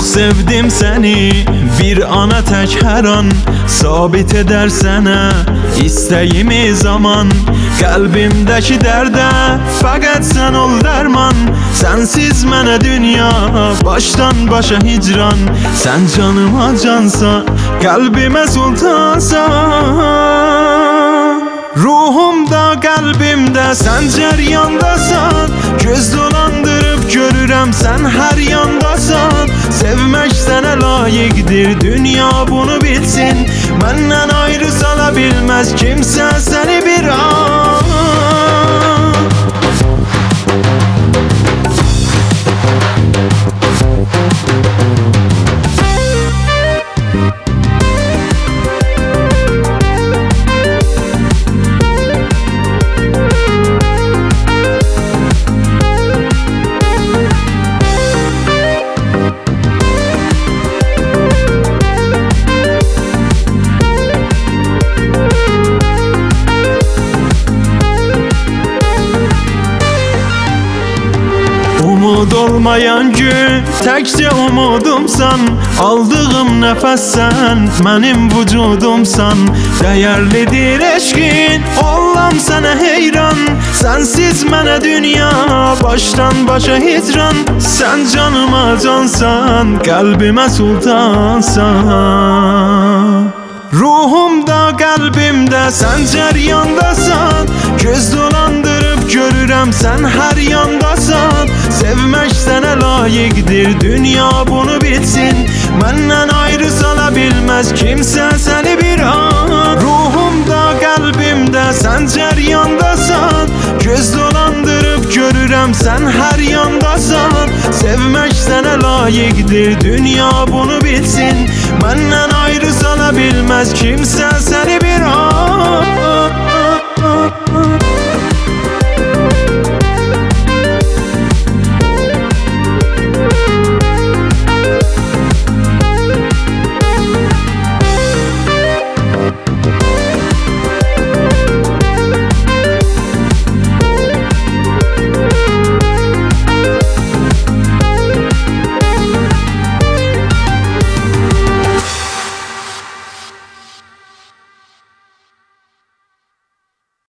sevdim seni, bir ana tek her an sabit eder sənə İstəyimi zaman qəlbimdəki dərdə fəqət sən ol dərman Sənsiz mənə dünya başdan başa hicran Sən canıma cansa, qəlbimə sultansan Ruhumda, qəlbimdə sən cəryandasan Göz dolandırıb görürəm sən hər yandasan Sevmək sənə layiqdir, dünya bunu bilsin Məndən ayrı sala bilməz kimsə səni bir an Umud olmayan gün təkcə umudumsan Aldığım nəfəs sən mənim vücudumsan Dəyərlidir eşqin olam sənə heyran Sənsiz mənə dünya başdan başa hicran Sən canıma cansan, qəlbimə sultansan Ruhumda, qəlbimdə sən cəryandasan Göz dolandırıb görürəm sən hər yandasan Sevmək sənə layiqdir, dünya bunu bilsin Məndən ayrı sala bilməz kimsə səni bir an Ruhumda, qəlbimdə sən cəryandasan Göz dolandırıb görürəm sən hər yandasan Sevmək sənə layiqdir, dünya bunu bilsin Məndən ayrı sala bilməz kimsə səni bir